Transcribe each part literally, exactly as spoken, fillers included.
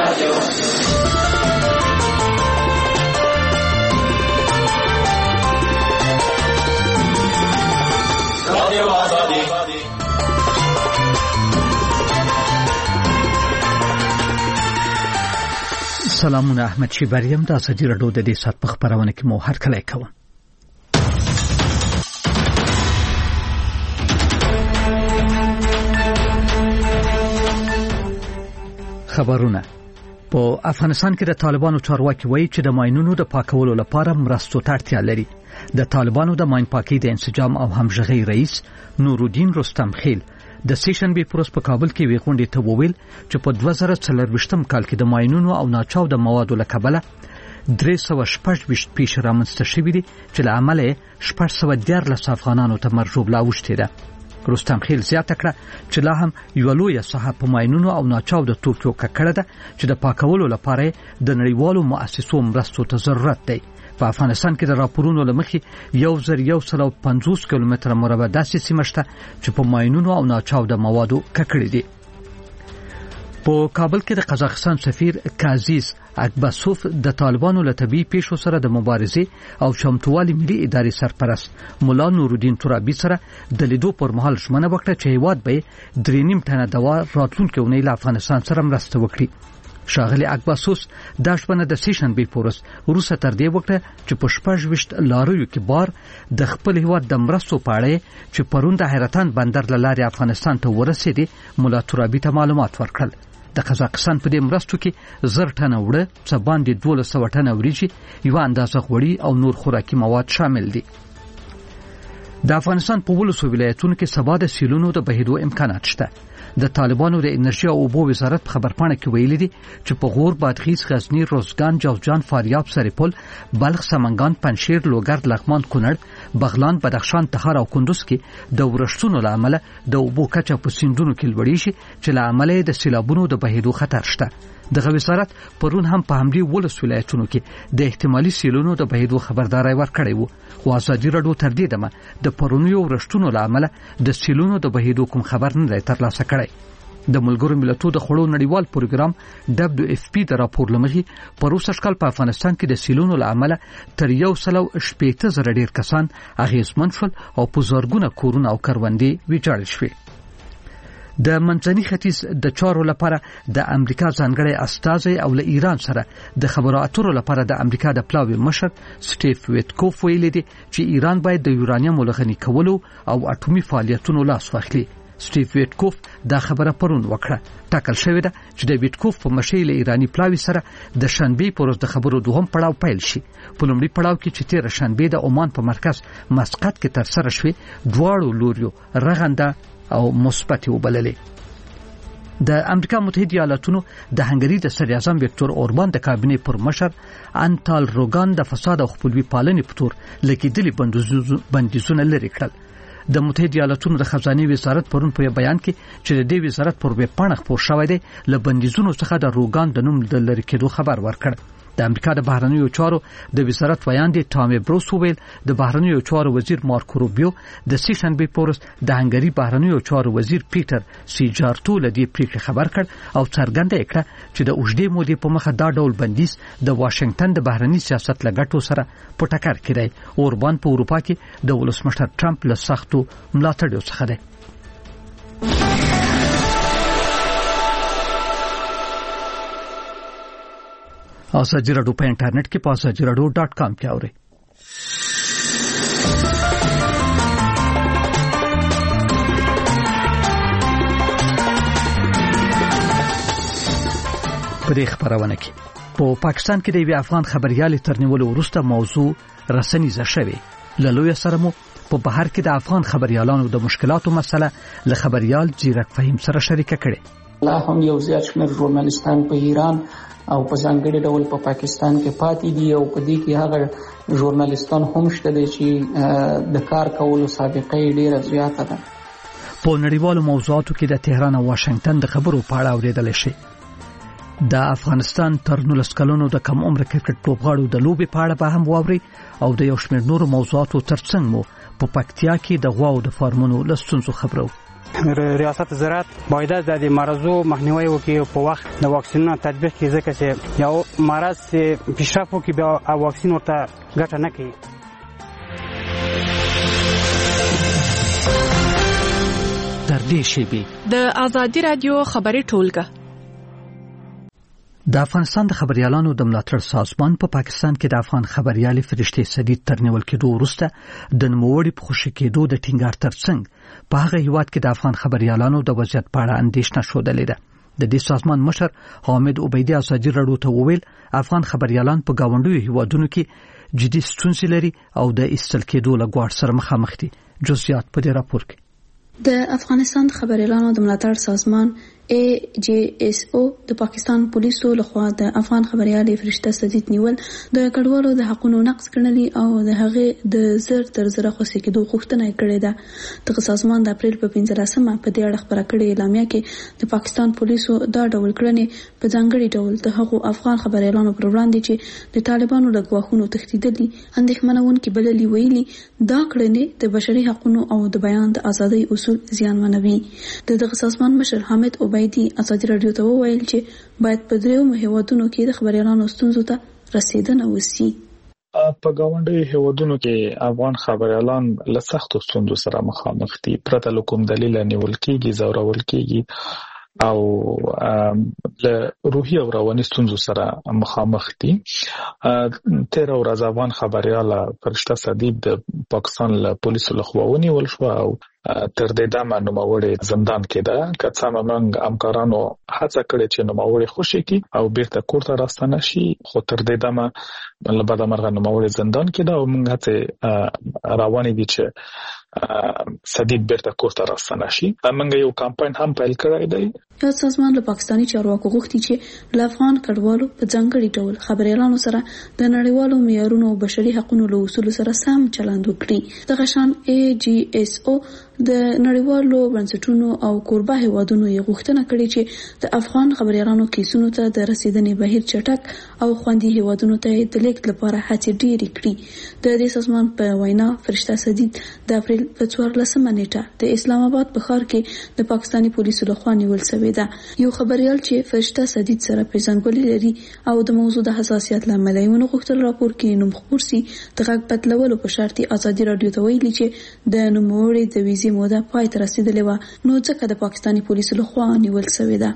سلامونه، احمد شیبریم د ازادي راډیو د دې سات په خبرونه کې مو هر کله کوم. خبرونه. په افغانستان کې د طالبانو چارواکي وایي چې د ماینونو د پاکولو لپاره مرستو ته اړتیا لري. د طالبانو د ماین پاکي د انسجام او همغږي رئیس نورالدین رستم خیل د سیشن بي پروس په کابل کې ویغونډې ته وویل چې په دوه زره څلرويشتم کال کې د ماینونو او ناچاو د موادو له کبله درې سوه شپږ ویشت پیښې رامنځته شوې دي چې له امله شپږ سوه دیارلس افغانانو ته مرجوب لا اوښتې ده. رستم خیل زیاته کړه چې لا هم یو لویه ساحه په ماینونو او ناچاو د توکیو ککړه ده چې د پاکولو لپاره د نړیوالو مؤسسو مرستو ته ضرورت دی. په افغانستان کې د راپورونو لمخې یو زر یو سل او پنځوس کیلومتره مربع داسې سیمه شته چې په ماینونو او ناچاو د موادو ککړې دي. په کابل کې د قزاقستان سفیر کازیز اکباسوف د طالبانو له طبي پیښو سره د مبارزې او چمتووالي ملي ادارې سرپرست مولا نورالدین ترابي سره د لیدو پر مهال ژمنه وکړه چې هیواد به درې نیم ټنه دوا راتلونکي اونۍ له افغانستان سره مرسته وکړي. شاغلی اکباسوس د شپنه د سیشن بي پورس روسه تر دې وکړه چې په شپږ وشت لاریو کې بار د خپل هیواد د مرستو پاړې چې پرون د حیرتان بندر لاري افغانستان ته ورسېدي مولا ترابي ته معلومات ورکړل. د قزاقستان په دې مرستو کې زر ټنه وړه، څه باندې دولس سوه ټنه وریجې، یو اندازه غوړي او نور خوراکي مواد شامل دي. د افغانستان په ولسو ولایتونو کې سبا د سیلونو د بهیدو امکانات شته. د طالبانو د انرژي او اوبو وزارت په خبرپاڼه کې ویلي دي چې په غور، بادغیس، غزنی، روزګان، جوزجان، فاریاب، سرپل، بلخ، سمنګان، پنجشیر، لوګر، لغمان، کونړ، بغلان، بدخشان، تخار او کندوز کې د ورښتونو له امله د اوبو کچه په سیندونو کې لوړیږي چې له امله د سیلابونو د بهیدو خطر شته. دغه وزارت پرون هم په همدې ولس ولایتونو کې د احتمالي سیلونو د بهیدو خبرداري ورکړې وو. خو ازادي راډیو تر دې دمه د پرونیو ورښتونو له امله د سیلونو د بهیدو کوم خبر نه دی ترلاسه کړی. د ملګرو ملتونو د خړو نړیوال پروګرام دبليو اف پی د راپور لمخې په روسي شکل په افغانستان کې د سیلونو له امله تر یو سل او شپږ زره ډیر کسان اغیزمن شول او په زرګونه کورونه او کروندې ویجاړ شوې. د منځني ختیځ د چارو لپاره د امریکا ځانګړی استازی او له ایران سره د خبرو اترو لپاره د امریکا د پلاوي مشر سټیف ویټکوف ویلي دی چې ایران باید د یورانیم لغني کولو او اټومي فعالیتونو لاس واخلي. سټیف ویټکوف دا خبره پرون وکړه. ټاکل شوې ده چې د ویټکوف په مشرۍ له ایرانی پلاوي سره د شنبې پر ورځ د خبرو دوهم پړاو پیل شي. په لومړي پړاو کې چې تیر شنبې د عمان په مرکز مسقط کې تر سره شوې، دواړو لوریو رغنده او مثبت وبللې. د امریکا متحده ایالاتونو د هنګری د صدر اعظم وکټور اوربان د کابینې پر مشر انټال روګان د فساد او خپلوي پالنې په تور لګیدلي بندیزونه لري کړل. د متحده ایالاتونو د خزانه وزارت پرون په بیان کې چې د دې وزارت پر ویب پاڼه خبر شوی دی له بندیزونو څخه د روګان د نوم د لری کېدو خبر ورکړ. د امریکا د بهرنیو چارو د وزارت ویاندې ټامي بروس ویل د بهرنیو چارو وزیر مارکو روبیو د سیشن بي پورس د هنګری بهرنیو چارو وزیر پیټر سیجارتو له دې پریکړې خبر کړ او څرګنده کړه چې د اوږدې مودې په مخه دا ډول بندیز د واشنگټن د بهرنی سیاست لګټو سره په ټکر کې دی. اوربان په اروپا کې د ولسمشر ټرمپ له سختو ملاتړو څخه دی. ازادي راډیو په انټرنیټ کې په ازادي راډیو ډاټ کام کې اورئ. په دې خبرونه کې په پاکستان کې د یو افغان خبريال تر نیولو وروسته موضوع رسنیزه شوه. له لوی سره مو په بهر کې د افغان خبريالانو د مشکلاتو مسله له خبريال جیرک فهیم سره شریکه کړي. لا هم یو زیات شمېر ژورنالیستان په ایران او په ځانګړي ډول په پاکستان کې پاتې دي او په دې کې هغه ژورنالیستان هم شته چې د کار کولو سابقه یې ډیره زیاته ده. په نړیوالو موضوعاتو کې د تهران او واشنگټن د خبرو په اړه اوریدل شي. د افغانستان تر نولس کلونو د کم عمر کرکټ لوبغاړو د لوبې په اړه به هم واوري او د یو شمېر نورو موضوعاتو ترڅنګ مو په پکتیا کې د غواو د فارمونو لستونزو خبرو. ریاست زراعت باید د مرزو مخنیوي وکړي په وخت د واکسینونو تطبیق کې، ځکه چې یو مرض پیشرفت وکړي بیا واکسین ورته ګټه نه کوي. در دې شیبې د ازادي رادیو خبري ټولګه. د افغانستان د خبريالانو د ملاتړ سازمان په پا پاکستان کې د افغان خبريالي فرشته سدید تر نیول کېدو وروسته د نوموړي په خوشی کېدو د ټینګار ترڅنګ په هغه هیواد کې د افغان خبريالانو د وضعیت په اړه اندېښنه شودلې ده. د دې سازمان مشر حامد عبیدی ازادي رادیو ته وویل افغان خبريالان په گاونډیو هیوادونو کې جدي ستونزې لري او د ایستل کېدو له ګواښ سره مخامخ دي. جزئیات په دې راپور کې. د افغانستان د خبريالانو د ملاتړ سازمان ای جی ایس او د پاکستان پولیسو لخوا د افغان خبريالي فرشته سدید نیول د کډوالو د حقوقو نقض کړنلي او د هغه د زر تر زر خوشی کېدو غوښتنه کړې ده. د سازمان د اپریل په پنځلسمه په دې اړه خبره کړې اعلامیه کې د پاکستان پولیسو دا ډول کړنې په ځانګړي ډول د هغو افغان خبريالانو پر وړاندې چې د طالبانو له ګواښونو تښتېدلي اندېښمنونکي بللي ویلي دا کړنې د بشري حقوقو او د بیان د ازادۍ اصول زیانمنوي. د دغه سازمان مشر حامد عبیدی ازادي رادیو ته وویل چې باید په دریو هیوادونو کې د خبريالانو ستونزو ته رسیدنه وشي. په گاونډي هیوادونو کې افغان خبريالان له سختو ستونزو سره مخامخ دي، پرته له کوم دلیل نیول کېږي، زورول کېږي او له روحي او رواني ستونزو سره مخامخ دي. تیر ورځ افغان خبرياله فرشته سدید د پاکستان له پولیسو لخوا ونیول شو او تر دې دمه نوموړی زندان کې ده. که څه هم موږ همکارانو هڅه کړې چې نوموړی خوشي کړي او بیرته کور ته راستنه شي، خو تر دې دمه له بده مرغه نوموړی زندان کې ده او موږ هڅه روانې دي چې سدید بیرته کور ته راستنه شي. موږ یو کمپاین هم پیل کړی دی. یو سازمان له پاکستاني چارواکو غوښتي چې له افغان کډوالو په ځانګړي ډول خبريالانو سره د نړیوالو معیارونو او بشري حقوقو له اصولو سره سم چلند وکړي. دغه شان ای جی ایس او د نړیوالو بنسټونو او کوربه هیوادونو یې غوښتنه کړې چې د افغان خبريالانو کیسونو ته د رسیدنې بهیر چټک او خوندي هیوادونو ته د لیږد لپاره هڅې ډېرې کړي. د دې سازمان په وینا فرشته سدید د اپریل په څوارلسمه نیټه د اسلام آباد په ښار کې د پاکستاني پولیسو لخوا نیول شوی ده. یو خبريال چې فرشته سدید سره پیژندګلوي لري او د موضوع د حساسیت لامل یې ونه غوښتل راپور کې نوم خپور سي، د غږ بدلولو په شرط ازادي رادیو ته ویلي چې د نوموړي د ویزې موده پای ته رسیدلې و، نو ځکه د پاکستاني پولیسو لخوا نیول شوی ده.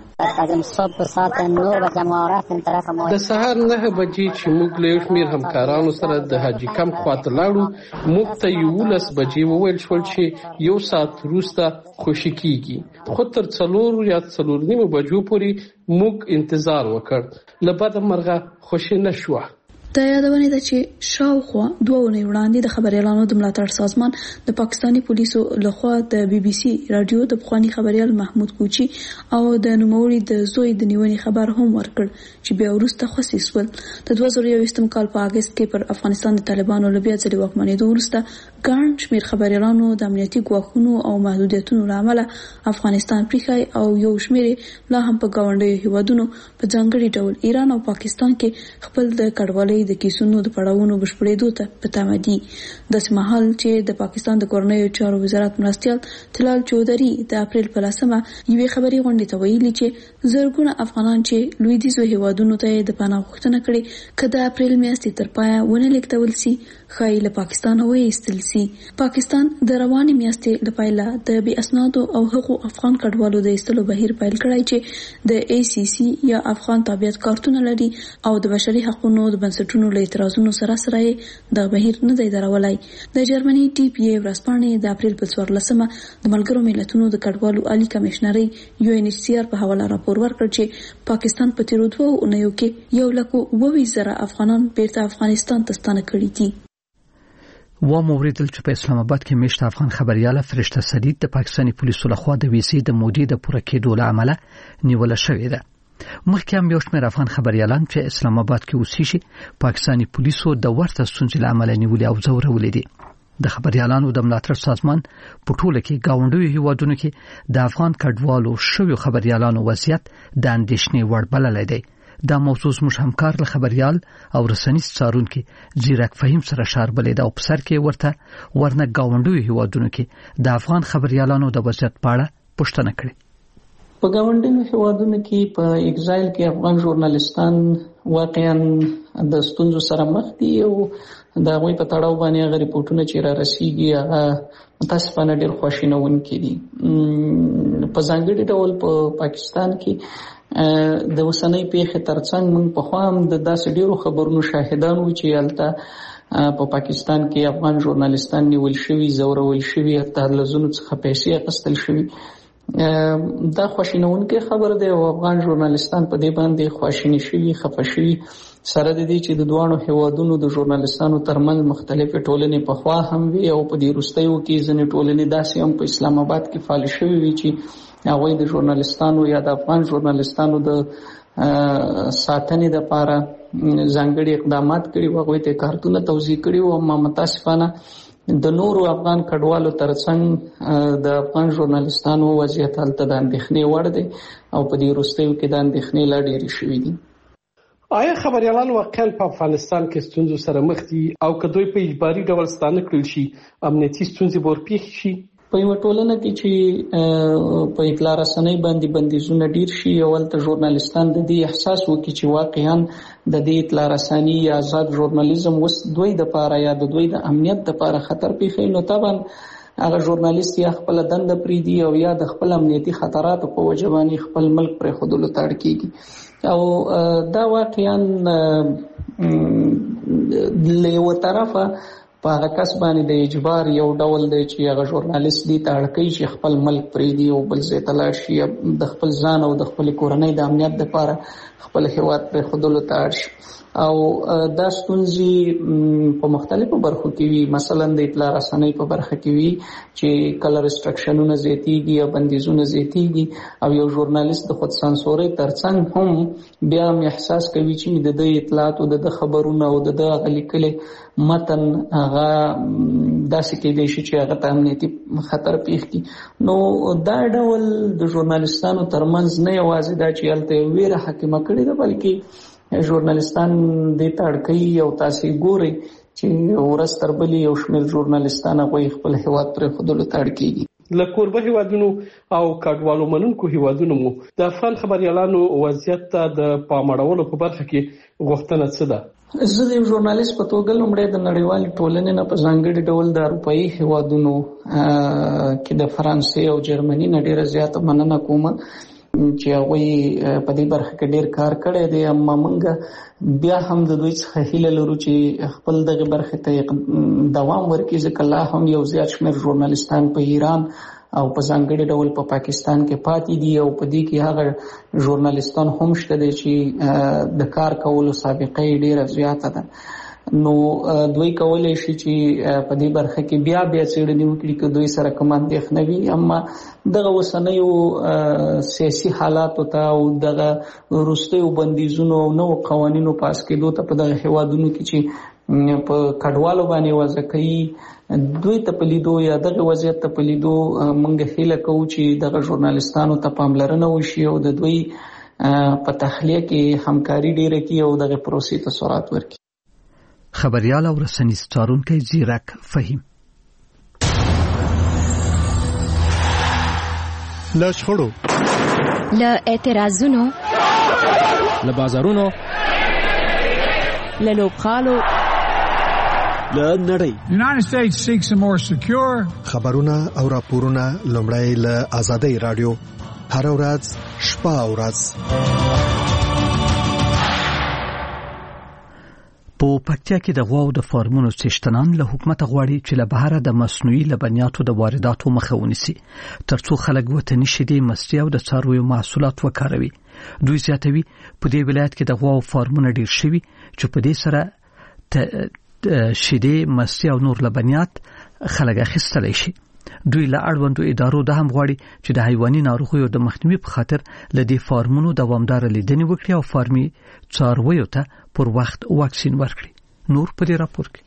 د سهار نه بجې چې موږ له شمیر همکارانو سره د حاجی کم خواته لاړو، موږ ته یولس بجې وویل شول چې یو ساعت وروسته خوشی کیږي. خو تر څلور یا څلور نیمو بجو پورې موږ انتظار وکړ، له بده مرغه خوشی نشوه. د یادونه ده چې شاوخوا دوه ونې وړاندې د خبريالانو د ملاتړ سازمان د پاکستاني پولیسو لخوا د بي بي سي رادیو د پخوانی خبريال محمود کوچی او د نوموړي د زوی د نیونې خبر هم ورکړ چې بیا وروسته خصیص ول. د دوه زره یوویشتم کال په اگست کې پر افغانستان د طالبانو له بیا ځلې واکمنېدو وروسته ګڼ شمېر خبريالانو د امنیتي ګواښونو او محدودیتونو له امله افغانستان پریښی او یو شمېر لا هم په گاونډیو هیوادونو په ځانګړي ډول ایران او پاکستان کې خپل د کډوالۍ د کیسونو د پړاوونو بشپړېدو ته په تمه دي. داسې مهال چې د پاکستان د کورنیو چارو وزارت مرستیال تلال چودري د اپریل په لسمه یوې خبري غونډې ته ویلي چې زرګونه افغانان چې لویدیځو هیوادونو ته د پناه غوښتنه کړې که د اپریل میاشتې تر پایه ونه لیږدول سي، ښایي له پاکستانه وایستل سي. پاکستان د روانې میاشتې له پیله د بې اسنادو او هغو افغان کډوالو د ایستلو بهیر پیل کړی چې د ای سی سی یا افغان تابعیت کارتونه لري او د بشري حقوقو د بنسټونو له اعتراضونو سره سره د بهیر نه دی درولای. د جرمني ټي پی ای ورځپاڼې د اپریل په څوارلسمه د ملګرو ملتونو د کډوالو عالی کمشنري یو ان ایچ سی آر په حواله راپور ورکړ چې پاکستان په تیرو دوه اونیو کې یو لک اووه زره افغانان بیرته افغانستان ته ستانه کړي دي. و موریدل چې په اسلام آباد کې میشت افغان خبرياله فرشته سدید د پاکستاني پولیسو لخوا د ویزې د مودې د پوره کېدو له امله نیول شوې ده. مخکې هم یو شمېر افغان خبريالان چې اسلام آباد کې اوسېږي پاکستاني پولیسو د ورته ستونزې له امله نیولې او ځورولې دي. د خبريالانو د ملاتړ سازمان په ټوله کې گاونډیو هیوادونو کې د افغان کډوالو شویو خبريالانو وضعیت د اندېښنې وړ بللی دی. دا موضوع زموږ همکار له خبريال او رسنیز څارونکي زیرک فهیم سره شاربلې ده او په سر کې ورته ورنه گاونډیو هیوادونو کې د افغان خبريالانو د وضعیت په اړه پوښتنه کړې. په ګاونډیو هیوادونو کې په ایگزایل کې افغان ژورنالیستان واقعا د ستونزو سره مخ دي او د هغوی په تړاو باندې هغه ریپورټونه چې را رسیږي هغه متاسفانه ډېر خواشینونکي دي. په ځانګړي ډول په پاکستان کې د اوسنۍ پیښې ترڅنګ موږ پخوا هم د داسې ډېرو خبرونو شاهدان وو چې هلته په پاکستان کې افغان ژورنالیستان نیول شوي، ځورول شوي، حتی له ځینو څخه پیسې اخیستل شوي. دا خواشینونکې خبره ده او افغان ژورنالیستان په دې باندې خواشیني شوي، خفه شوي، سره د دې چې د دوانو هیوادونو د ژورنالیستانو ترمنځ مختلفې ټولنې پخوا هم وي او په دې وروستیو کې ځینې ټولنې داسې هم په اسلام آباد کې فعال شوي وي چې هغوی د ژورنالیستانو یا د افغان ژورنالیستانو د ساتنې لپاره ځانګړي اقدامات کړي وو، هغوی ته کارتونه توزیع کړي وو. اما متاسفانه د نورو افغان کډوالو ترڅنګ د افغان ژورنالیستانو وضعیت هلته د اندېښنې وړ دی او په دې وروستیو کې د اندېښنې لا ډېرې شوي دي. آیا خبریالان واقعا په افغانستان کې ستونزو سره مخ دي او که دوی په اجباري ډول ستانه کړل شي امنیتي ستونزې به ورپېښې شي؟ په یوه ټولنه کې چې په اطلاع رسنۍ باندې بندیزونه ډیر شي او هلته ژورنالیستان د دې احساس وکړي چې واقعا د دې اطلاع رسنۍ یا آزاد ژورنالیزم اوس دوی دپاره یا د دوی د امنیت دپاره خطر پیښوي، نو طبعا هغه ژورنالیست یا خپله دنده پرېږدي او یا د خپل امنیتي خطراتو په وجه باندې خپل ملک پرېښودلو ته اړ کېږي. او دا واقعا له یوه طرفه په هغه کس باندې د اجبار یو ډول دی چې هغه ژورنالیست دې ته اړ کوي چې خپل ملک پرېږدي او بل ځای ته لاړ شي، د خپل ځان او د خپلې کورنۍ د امنیت دپاره خپل هېواد پرېښودلو ته اړ شي. او دا ستونزې په مختلفو برخو کې وي، مثلا د اطلاع رسنۍ په برخه کې وي چې کله ریسټرکشنونه زیاتېږي یا بندیزونه زیاتېږي او یو ژورنالیست د خود سانسورۍ ترڅنګ هم بیا هم احساس کوي چې د ده اطلاعات او د ده خبرونه او د ده هغه لیکلي متن هغه داسې کېدی شي چې هغه ته امنیتي خطر پېښ کړي. نو دا ډول د ژورنالیستانو ترمنځ نه یوازې دا چې هلته یو ویره حاکمه کړې ده، بلکې ژورنالیستان دې ته اړ کوي او تاسې ګورئ چې ورځ تر بلې یو شمېر ژورنالیستان هغوی خپل هېواد پرېښودلو ته اړ کېږي. له کوربه هیوادونو او کډوالو منونکو هیوادونو مو د افغان خبریالانو وضعیت ته د پام اړولو په برخه کې غوښتنه څه ده؟ زه د یو ژورنالیست په توګه لومړی د نړیوالې ټولنې نه په ځانګړي ډول د اروپایي هیوادونو کې د فرانسې او جرمني نه ډېره زیاته مننه کوم چې هغوی په دې برخه کې ډېر کار کړی دی. اما موږ بیا هم د دوی څخه هیله لرو چې خپل دغه برخې ته دوام ورکړي، ځکه لا هم یو زیات شمېر ژورنالیستان په ایران او په ځانګړي ډول په پاکستان کې پاتې دي او په دې کې هغه ژورنالیستان هم شته دي چې د کار کولو سابقه یې ډېره زیاته ده. نو دوی کولی شي چې په دې برخه کې بیا بیا څېړنې وکړي که دوی سره کوم اندېښنه وي. اما دغه اوسنیو سیاسي حالاتو ته او دغه وروستیو بندیزونو او نوو قوانینو پاس کېدو ته په دغه هیوادونو کې چې په کډوالو باندې وضع کوي، دوی ته په لیدو یا دغه وضعیت ته په لیدو موږ هیله کوو چې دغه ژورنالیستانو ته پاملرنه وشي او د دوی په تخلیه کې همکاري ډېره کړي او دغه پروسې ته سرعت ورکړي. خبریال او رسنیز څارونکی زیرک فهیم. له شخړو، له اعتراضونو، له بازارونو، له لوبغالو، له نړۍ United States seeks a more secure خبرونه او راپورونه لومړی له آزادۍ رادیو هر ورځ شپه او ورځ. په پکتیا کې د غواو د فارمونو څښتنان له حکومت غواړي چې له بهره د مصنوعي لبنیاتو د وارداتو مخه ونیسي ترڅو خلک وطني شیدې، مستې او د څارویو محصولات وکاروي. دوی زیاتوي په دې ولایت کې د غواو فارمونه ډیر شوي چې په دې سره شیدې، مستې او نور لبنیات خلک اخیستلی شي. دوی له اړوندو ادارو د هم غواړي چې د حیواني ناروغیو د مخنیوي په خاطر له دې فارمونو دوامدار لیدنې وکړي او فارمي څارویو ته پر وخت واکسین ورکړي. نور په دې راپور کې په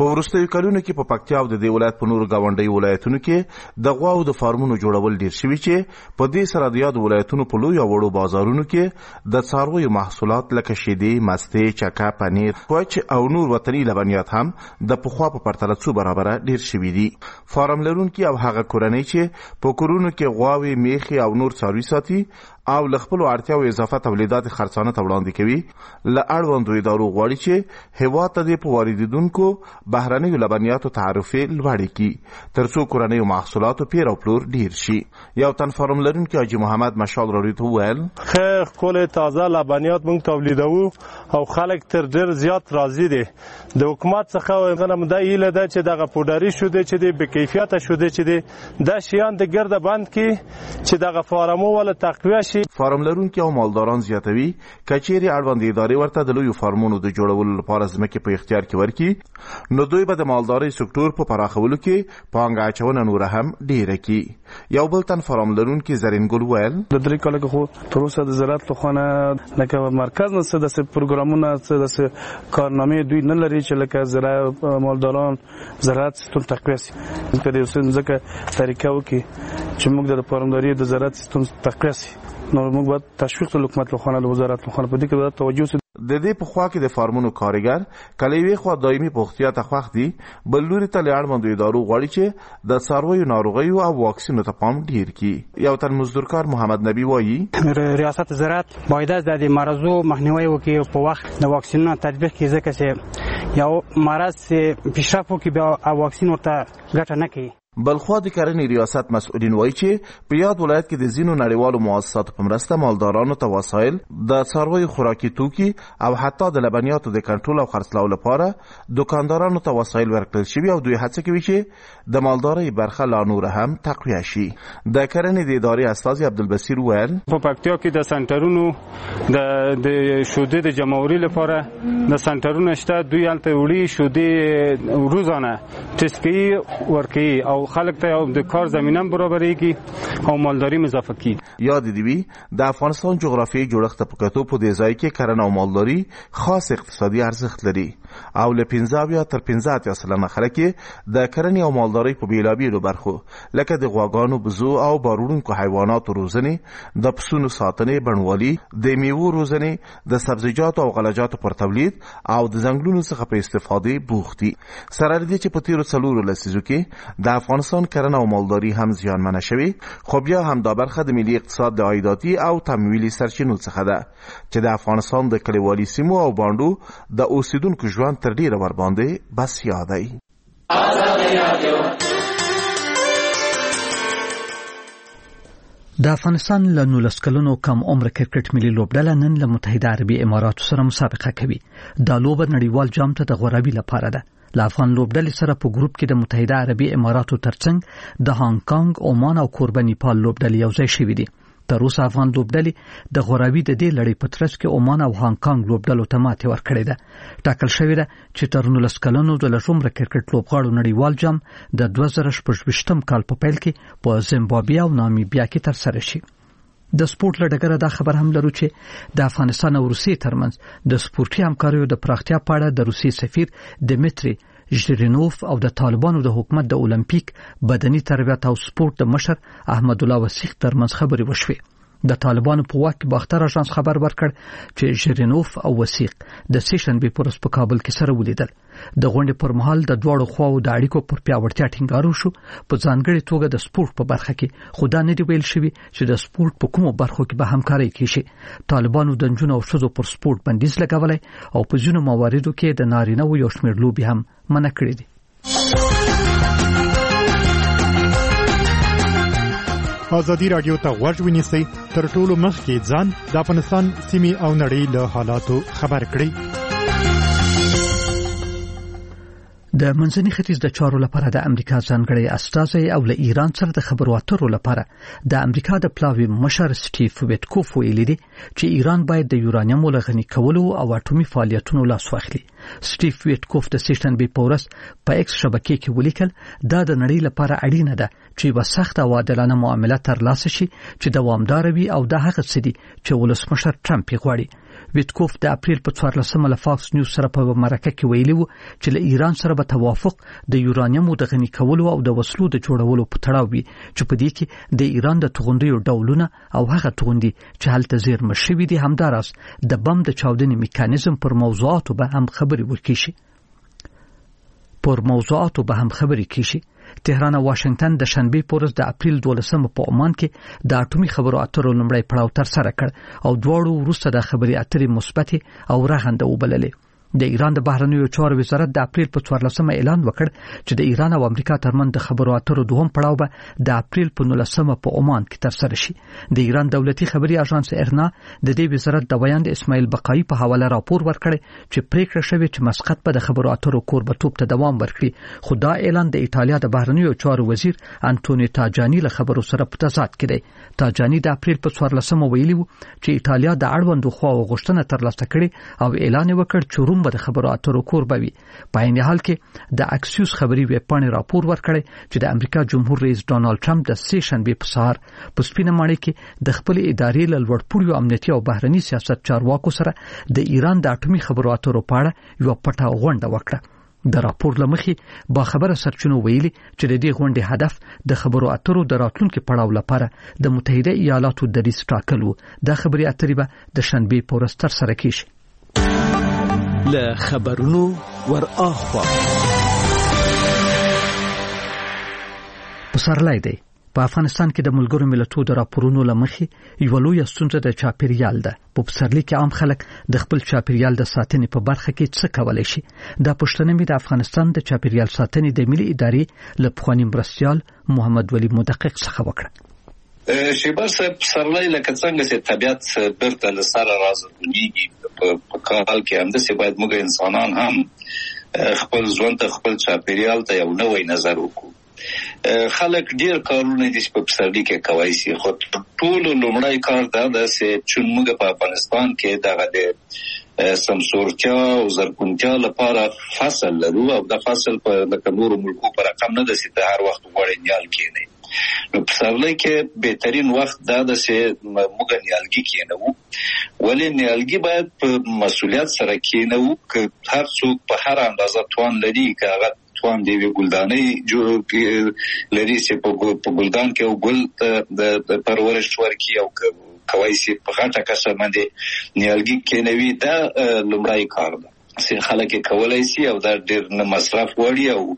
په وروستیو کلونو کې په پکتیا او د دې ولایت په نورو ګاونډیو ولایتونو کې د غواو د فارمونو جوړول ډیر شوي چې په دې سره د یادو ولایتونو په لویو وړو بازارونو کې د څارویو محصولات لکه شیدې، مستې، چکه، پنیر، کوچ او نور وطني لبنیات هم د پخوا په پرتله څو برابره ډیر شوي دي. فارم لرونکي او هغه کورنۍ چې په کورونو کې غواوې، میخي او نور څاروي ساتي او له خپلو اړتیاو اضافه تولیدات خرڅانه ته وړاندې کوي، له اړوندو ادارو غواړي چې هېواد ته د په واردېدونکو بهرنیو لبنیاتو تعرفې لوړې کړي تر څو کورنیو محصولاتو پیر او پلور ډیر شي. یو تن فارم لرونکی حاجي محمد مشال راډیو ته وویل ښه ښکلې تازه لبنیات موږ تولیدوو او خلک تر ډېر زیات راضي دي. د حکومت څخه غنم دا هیله ده چې دغه پودري شوده چې د بکیفیته شوده چې د دا شیان د ګرده بند کې چې دغه فارمو ول تقویه شي. فارم لرونکي او مالداران زیاتوي کچېرې اړوند ادارې ورته د لویو فارمونو د جوړولو لپاره ځمکې په اختیار کې ورکړي، نو دوی به د مالدارۍ سکتور په پراخولو کې پانګه اچونه نوره هم ډیره کړي. یو بل تن فارم لرونکي زرین ګل ویل د درې کاله خو پروسه د زراعت لخوا لکه مرکز نه څه د پروګرامونه څه د کارنامې دوی نه لري چې لکه زراعت مالداران زراعت ستون تقویه شي. که د اوسن ځکه طریقه وکړي چې موږ د فارمداري د زراعت ستون تقویه شي، نو موږ باید تشویق د حکومت لخوا د وزارت لخوا په دې کې باید توجه وشي. د دې په خوا کې د فارمونو کارګر کله یوې خوا دایمي پوښتیا ته خوښ دي، بل لوري ته له اړوندو ادارو غواړي چې د څارویو ناروغیو او واکسینو ته پام ډیر کړي. یو تن مزدورکار محمد نبی وایي ریاست زراعت باید از د مرضو مخنیوی وکړي، په وخت د واکسینونو تطبیق کړي، ځکه چې یو مرض پیشرفت وکړي بیا واکسین ورته ګټه نه کوي. بلخوا د کرنې ریاست مسؤلین وایي چې په یاد ولایت کې د ځینو نړیوالو مؤسساتو په مرسته مالدارانو ته وسایل، د څارویو خوراکي توکي او حتی د لبنیاتو د کنټرول او خرڅلاو لپاره دکاندارانو ته وسایل ورکړل شوي او دوی هڅه کوي چې د مالدارۍ برخه لا نوره هم تقویه شي. د کرنې د ادارې استازي عبدالبصیر ویل په پکتیا کې د سنټرونو د د شودې د جمعوري لپاره د سنټرونو شته، دوی هلته وړي شودې روزانه ټسټ کوي ورکوي او خلک ته د کار زمینه برابرېږي او مالداري اضافه کیږي. یاد دی وی د افغانستان جغرافیایي جوړښت په کتو په دې ځای کې کرنه او مالداري خاص اقتصادي ارزښت لري او له پنځه یا تر پنځه اتیا سلنه خلک د کرنې او مالدارۍ په بیلابیلو برخو لکه د غواګانو، بزو او باروړونکو حیواناتو روزنې، د پسونو ساتنې، بڼوالي، د میوو روزنې، د سبزیجاتو او غلجاتو پر تولید او د ځنګلونو څخه په استفادې بوخت دي. سره دې چې په تیرو څلورو لسیزو کې د افغانستان کرنه او مالداري هم زیانمنه شوي، خو بیا هم دا برخه د ملي اقتصاد د عایداتي او تمویلي سرچینو څخه ده چې د افغانستان د کلیوالي سیمو او باندو د اوسیدونکو ژوند تر ډیره ورباندې بسیا دی. د افغانستان له نولس کلونو کم عمر کرکټ ملي لوبډله نن له متحده عربي اماراتو سره مسابقه کوي. دا لوبه نړیوال جام ته د غوړاوي لپاره ده. له افغان لوبډلې سره په ګروپ کې د متحده عربي اماراتو ترڅنګ د هانګ کانګ، عمان او کوربه نیپال لوبډلې یو ځای شوې دي. تر اوسه افغان لوبډلې د غوړاوي د دې لړۍ په ترڅ کې عمان او هانګ کانګ لوبډلو ته ماتې ورکړې ده. ټاکل شوې ده چې تر نولس کلونو د لږ عمره کرکټ لوبغاړو نړیوال جام د دوه زره شپږویشتم کال په پیل کې په زیمبابوې او نامیبیا کې ترسره شي. د سپورت له ډګره دا خبر هم لرو چې د افغانستان او روسیې ترمنځ د سپورتي همکاریو د پراختیا په اړه د روسیې سفیر دمیتری ژیرینوف او د طالبانو د حکومت د اولمپیک، بدني تربیت او سپورت د مشر احمد الله وسیق ترمنځ خبرې وشوې. د طالبانو په واک کې باختر اژانس خبر ورکړ چې ژیرینوف او وسیق د سیشنبې پر ورځ په کابل کې سره ولیدل. د غونډې پر مهال د دواړو خواو د اړیکو پر پیاوړتیا ټینګار وشو، په ځانګړې توګه د سپورت په برخه کې. خو دا نه دی ویل شوی چې د سپورت په کومو برخو کې به همکاري کیږي. طالبانو د نجونو او ښځو پر سپورت بندیز لګولای او په ځینو مواردو کې د نارینه و یو شمېر لوبې هم منع کړې دي. ازادي رادیو ته غوږ ونیسئ، تر ټولو مخکې ځان د افغانستان سیمې او نړۍ له حالاتو خبر کړئ. د منځني ختیځ د چارو لپاره د امریکا ځانګړی استازی او له ایران سره د خبرو اترو لپاره د امریکا د پلاوي مشر سټیف ویټکوف ویلي دي چې ایران باید د یورانیم له غني کولو او اټومي فعالیتونو لاس واخلي. سټیف ویټکوف د سیشن بي پورس په ایکس شبکې کې ولیکل دا د نړۍ لپاره اړینه ده چې به سخت او عادلانه معامله ترلاسه شي چې دوامدار وي او د هغه څه دي چې ولسمشر ټرمپ یې غواړي. ویټکوف د اپریل په څوارلسمه له فاکس نیوز سره په مرکه کې ویلي وو چې له ایران سره به توافق د یورانیمو د غني کولو او د وسلو د جوړولو په تړاو وي چې په دې کې د ایران د توغندیو ډولونه او هغه توغندي چې هلته زیرمه شوي دي همداراز د بم د چاودنې میکانیزم پر موضوعاتو به هم خبرې وکړي پر موضوعاتو به هم خبرې کیږي. تهران او واشنگټن د شنبه پورز د اپریل دولسمه په عمان کې د اټومي خبرو اترو لومړی پړاو تر سره کړ او دواړو وروسته د خبري اترې مثبت او رغنده وبللې. د ایران د بهرنیو چارو وزارت د اپریل په څوارلسمه اعلان وکړ چې د ایران او امریکا ترمن د خبرو اترو دوهم پړاو به د اپریل په نولسمه په عمان کې تر سره شي. د ایران دولتي خبري اژانس ارنا د دې وزارت د بیان د اسماعیل بقایي په حواله راپور ورکړی چې پریکړه شوې چې مسقط په د خبرو اترو کوربتوب ته دوام ورکړي، خو دا اعلان د ایتالیا د بهرنیو چارو وزیر انټونی تاجانی له خبرو سره په تضاد کې دی. تاجانی د اپریل په څوارلسمه ویلي وو چې ایتالیا د اړوندو خواو غوښتنه ترلاسه کړې او اعلان وکړ چې روم به د خبرو اترو کور بوي. په عین حال کې د اکسیوس خبري ویب پاڼې راپور ورکړی چې د امریکا جمهور رئیس ډانلډ ټرمپ د سه شنبه په سهار په سپینه ماڼۍ کې د خپل ادارې له لوړپوړو امنیتي او بهرني سیاست چارواکو سره د ایران د اټومي خبرو اترو په اړه یو پټه غونډه وکړه. د راپور لمخې با خبره سرچینو ویلي چې د دې غونډې هدف د خبرو اترو د راتلونکو پړاو لپاره د متحده ایالاتو د دریځ ټاکل و. د خبري اترې به د شنبه په ورځ تر سره کیږي. له خبرونو ور اخوا پسرلی دی. په افغانستان کې د ملګرو ملتونو د راپورونو لمخې یو لوی ستونزه د چاپیریال ده. په پسرلی کې عام خلک د خپل چاپیریال د ساتنې په برخه کې څه کولای شي؟ دا پوښتنه مې د افغانستان د چاپیریال ساتنې د ملي ادارې له پخواني مرستیال محمد ولی مدقق څخه وکړه. شیبر صاحب پسرلی لکه څنګه چې طبیعت برته له سره راځي په کال کې همداسې باید موږ انسانان هم خپل ژوند ته خپل چاپیریال ته یو نوی نظر وکړو. خلک ډیر کارونه دي چې په پسرلی کې کوي سي، خو ټول لومړی کار دا ده چې چون موږ په افغانستان کې دغه د سمسورتیا او زرغونتیا لپاره فصل لرو او د فصل په لکه نورو ملکو په رقم نه ده چې هر وخت غوړې نیال کېنی. نو پسرلی کې بهترین وخت دا ده چې موږ نیالګي کېنو، ولې نیالګي باید په مسؤلیت سره کېنو که هر څوک په هر اندازه توان لري که هغه توان دی ګلدانۍ جوړ لري چې په ګلدان کې او ګل د پرورش ورکړي او کوي چې په غټه کسه باندې نیالګي کېنوي. دا لومړی کار ده چې خلک کولای شي او دا ډېر نه مصرف وړي او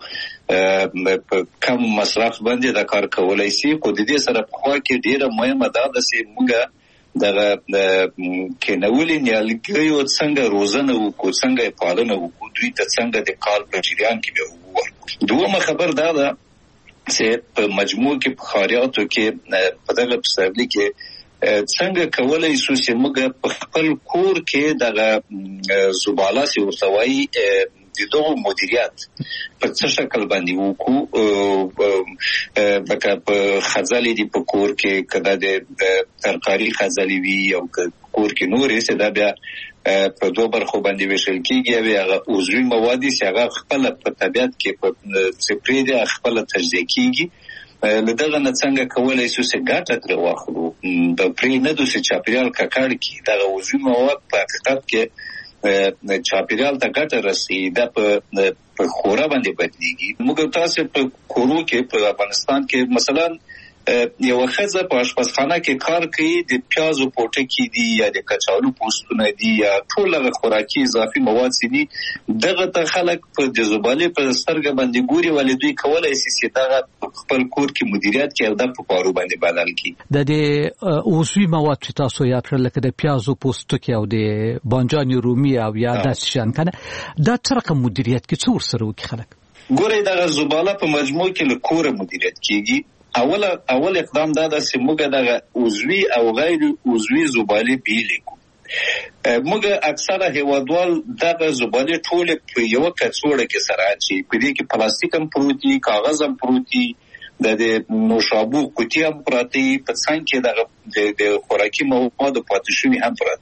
په کم مصرف باندې دا کار کولای شي. خو د دې سره په خوا کې ډېره مهمه ده چې موږ دغه کېنولي نیالګیو څنګه روزنه وکړو، څنګه پالنه وکړو، دوی ته څنګه د کال په جریان کې به وورکړو. دومره خبر دا ده چې په مجموع کې په ښاریاتو کې په دغه پسرلي کې څنګه کولای شو چې موږ په خپل کور کې دغه زباله سي ورسوي د دوه مدیریت په څه شکل باندې وکړو. لکه په خزالي دی په کور کې کدا د ترکاری خزالي وي او کور کې نورې څه دا بیا په دوه برخو باندې ویشل کېږي او هغه عضوي مواد چې هغه خپل په طبيعت کې په سپری دي خپل تجزیه کېږي. لدغه نه څنګه کولای شو چې ګټه تر واخلو د پرې نه دوی چاپیریال ککړ کی دا عضوي مواد په حقیقت کې چاپیریال ته ګټه رسي. دا په خورا باندې بدلیږي. موږ تاسو په کورو کې په افغانستان کې مثلا یو ښځه په آشپزخانه کې کار کوي، د پیازو پوټکی دي یا د کچالو پوستونه دي یا ټول هغه خوراکي اضافي مواد دي، دغه ته خلک په د زبالې په سترګه باندې ګوري، ولې دوی کولای شي چې دغه خپل کور کې مدیریت کوي او د په پارو باندې بدل کړي. د دې عضوي مواد چې تاسو یاد کړل لکه د پیازو پوستکی او د بانجان رومي او یا داس شان کنه، دا څه رقم مدیریت کې څور سره وکړي خلک؟ ګوري دغه زباله په مجموع کې له کوره مدیریت کیږي. اول اول اقدام دا ده چې موږ دغه عضوي او غیر عضوي زباله بیلې کو. موږ اکثره هیوادوال دغه زباله ټول په یو کڅوړه کې سره اچي، په دې کې پلاستیک هم پروتي، کاغذ هم پروتي، د نوشابو قوطي هم پراتی، په څنګ کې دغه د خوراکي مواد پاتې شوي هم پراتی.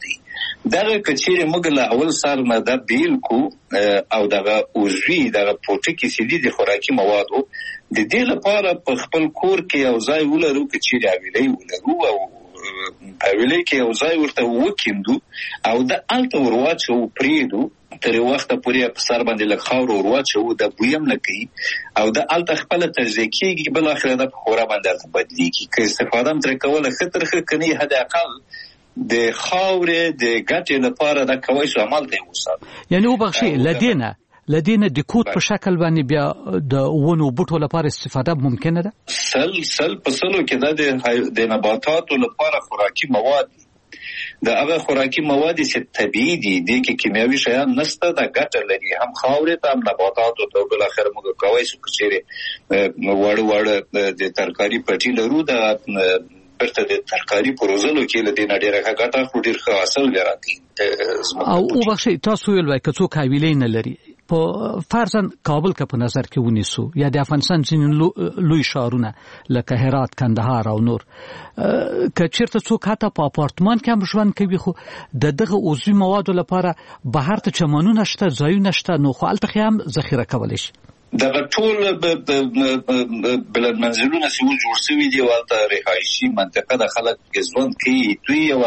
دغه کچېره موږ له اول سر نه د بیل کو او دغه اوزوی دغه پوټی کې سیدي د خوراکي موادو د دې لپاره په خپل کور کې یو ځای ولرو کچېره ویلې ولرو او ویلې کې یو ځای ورته وکیندو او د الته ورواچو پریدو تر وخت پورې په سر باندې لږ خاور ورواچو د بویم نه کوي او د الته خپل تجزیه کېږي بل اخر د خورا باندې بدلیږي که استفاده تر کوله خطر خکني حد اقل د خاورې د ګټې لپاره د کوي شو عمل دی وسات یعنی وبخشي لدينا لدينا د کوټ په شکل باندې بیا د ونو بوټو لپاره استفاده ممکنه ده سل سل په سلو کې د نباتاتو لپاره خوراکي مواد د هغه خوراکي مواد چې طبيعي دي د کیمیاوي شیان نشته د ګټه لري هم خاورې ته هم نباتاتو ته بل اخر موږ کوي چې کچېره وړ وړ د ترکاری پټي لرو د برته د ترکاری پروژو کې له دې نړۍ راغټه خو ډیر ښه اصل لري او وبخښي تاسو ویل وای کڅو کاویلې نه لري په فرضاً کابل کا په نظر کې ونیسو یا د افغانستان ځینې لوی ښارونه لکه هرات کندهار او نور که چیرته څوک حتی په اپارتمان کې هم ژوند کوي خو د دغه عضوي موادو لپاره بهر ته چمنونه شته ځایونه شته نو خو هلته هم ذخیره کولی شي دغه ټول بلد منزلونه چې جوړ شوي دي والته رهایشي منطقه د خلک ژوند کوي دوی یو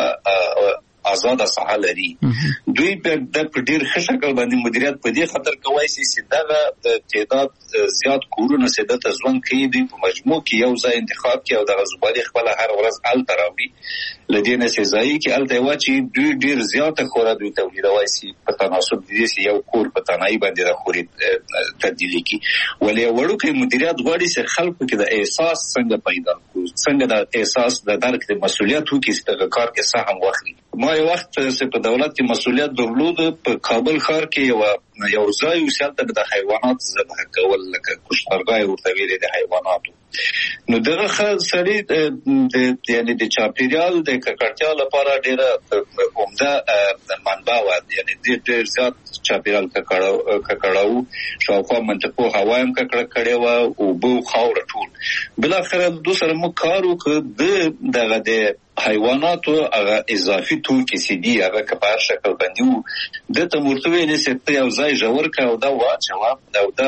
آزاد ساحه لري دوی په د ډیر ښه شکل باندې مدیریت په دې خاطر کوي چې دغه تعداد زیات کورونه سده ته ځوان کوي دوی په مجموع کې یو ځای انتخاب کوي او د زبالي خپل هر ورځ ال تراوي لدينا سي ځای کې ال ته واچي دوی ډیر زیاته خورا دوی تولیدوي سي په تناسب دي چې یو کور په تنهایی باندې د خوري تبدیلی کی ولې وړو کې مدیریت غواړي چې خلکو کې د احساس څنګه پیدا کوي څنګه د احساس د درک د مسولیت وکړي چې کار کې سهم واخلي ما یو وخت چې په دولت کې مسولیت درلود په کابل ښار کې یو یو ځای وسیلته د حیوانات ذبح کول لکه کشتارګاه ورته ویل د حیواناتو نو دغه سړي د یعنی د چاپیریال د ککړتیا لپاره ډیره عمده منبع و یعنی ډیر زیات چاپیریال ککړاو ککړاو شاوخوا منطقو هوا هم ککړه کړې و او بو خاور ټول بل اخر د سره مو کار وکړ دغه د حیواناتو هغه اضافي توکي سي دي هغه کبار شکل باندې د تمورتوي نه سپته او ځای جوړ کا او دا واچوا او دا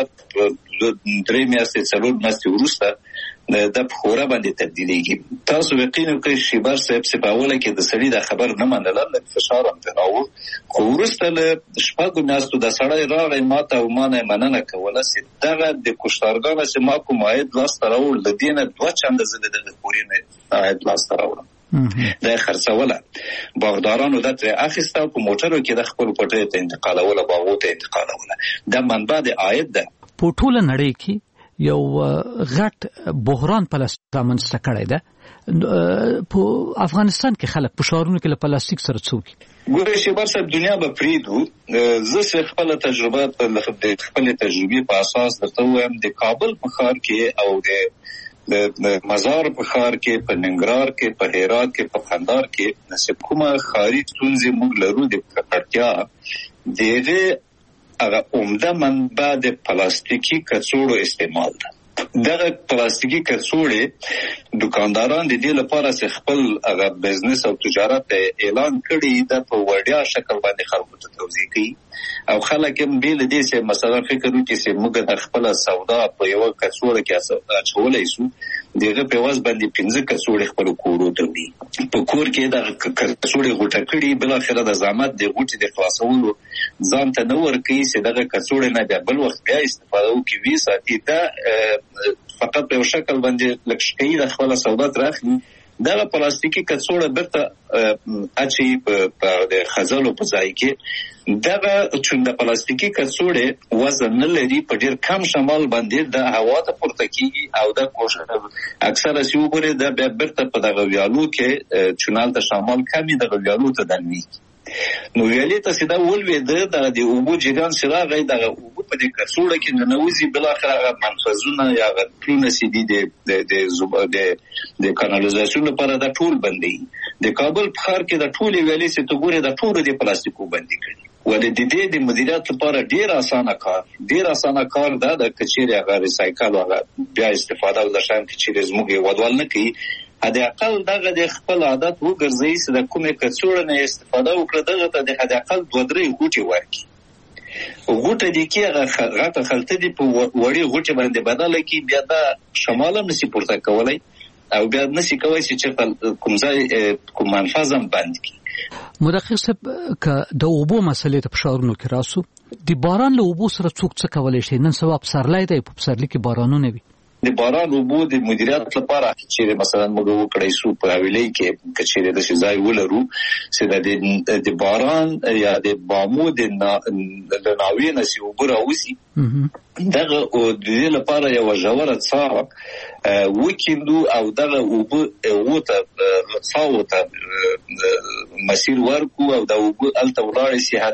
درې میاشتې څلور میاشتې وروسته د خورا باندې تبدیلیږي تاسو یقین وکړئ چې بار صاحب سپاوله کې د سړي د خبر نه منل د فشار هم تراو خو وروسته له شپږو میاشتو د سړی راغی ماته او مانه مننه کوله چې دغه د کشتارګانو چې ما کوم عاید لاس تراول د دینه دوه چنده زده د پورینه عاید لاس تراول د خرڅوله باغدارانو د تر اخیسته په موټرو کې د خپل پټې ته انتقالوله باغو ته انتقالوله د منبع د عاید ده په ټول نړۍ کې یو غټ بحران پلاسټامنسته کړی ده په افغانستان کې خلک په شهرونو کې له پلاستیک سره څوک ګورې چې بر صاحب دنیا به پریدو زه خپل تجربه په خپل تجربه په اساس درته وایم د کابل په ښار کې او د د مزار په ښار کې په ننګرهار کې په هرات کې په قندهار کې نسب کومه ښاري ستونزې موږ لرو د ککړتیا دغه هغه عمده منبع د پلاستیکي کڅوړو استعمال ده دغه پلاستیکي کڅوړې دکانداران د دې لپاره چې خپل هغه بزنس او تجارت اعلان کړي د په وړیا شکل باندې خلکو ته توضیح کوي او خلک هم بیل دي چې مثلا فکر وکړي چې موږ د خپل سودا په یو کڅوړه کې اچولای شو دغه په واس باندې پنځه کڅوړې خپل کورو ته وړي په کور کې د کڅوړې غوټه کړي بل اخر د زحمت د غوټې د خلاصولو ځان ته نور کوي چې دغه کڅوړې نه بیا بل وخت بیا استفاده وکړي وی ساتي دا فقط په شکل باندې لکشکې د خپل سودا ترخي دغه پلاستیکي کڅوړه برته اچي په د خزلو په ځای کې دغه چې د پلاستیکي کڅوړې وزن نه لري په ډیر کم شمال باندې د هوا ته پورته کیږي او د کوشش اکثره سی وګوره د برته په دغه ویالو کې چونال ته شمال کمی دغه ویالو ته دني نو ویالې ته سیده ولوي د د اوبو جریان سره غي دغه اوبو په دې کڅوړه کې نه نوځي بل اخر هغه منفذونه یا غټونه سي دي د د د د کانالیزاسیون لپاره د ټول بندي د کابل په ښار کې د ټول ویالې چې تو ګوره د ټول د پلاستیکو بندي کړي ولې د دې د مدیریت لپاره ډیر اسانه کار ډیر اسانه کار ده د کچېره هغه ریسایکل هغه بیا استفاده او د شان کچېره زموږ ودوال نه کوي حد اقل دغه د خپل عادت وګرځي چې د کومې کڅوړه نه استفاده وکړي دغه ته د حد اقل دوه درې غوټي ورکړي غوټه دي کې هغه غټه خلطه دي په وړي غوټه باندې بدله کی بیا دا شماله نسی پورته کولای او بیا نسی کوي چې کوم ځای کوم منفذم بند کی مدقق صاحب ک د اوبو مسلې ته فشارونو کې راسو د باران له اوبو سره څوک څه کولای شي نن سبا پسرلای دی په پسرلي کې بارانونه وي د باران اوبو د مدیریت لپاره چې مثلا موږ وکړای شو په حواله کې کچېره د شزای ولرو چې د باران یا د بامو د ناوی نسی اوبو راوسی دغه او د دې لپاره یو ژوره څاه وکیندو او دغه اوبو وته څاوته مسیر ورکو او د اوبو الته ولاړ شي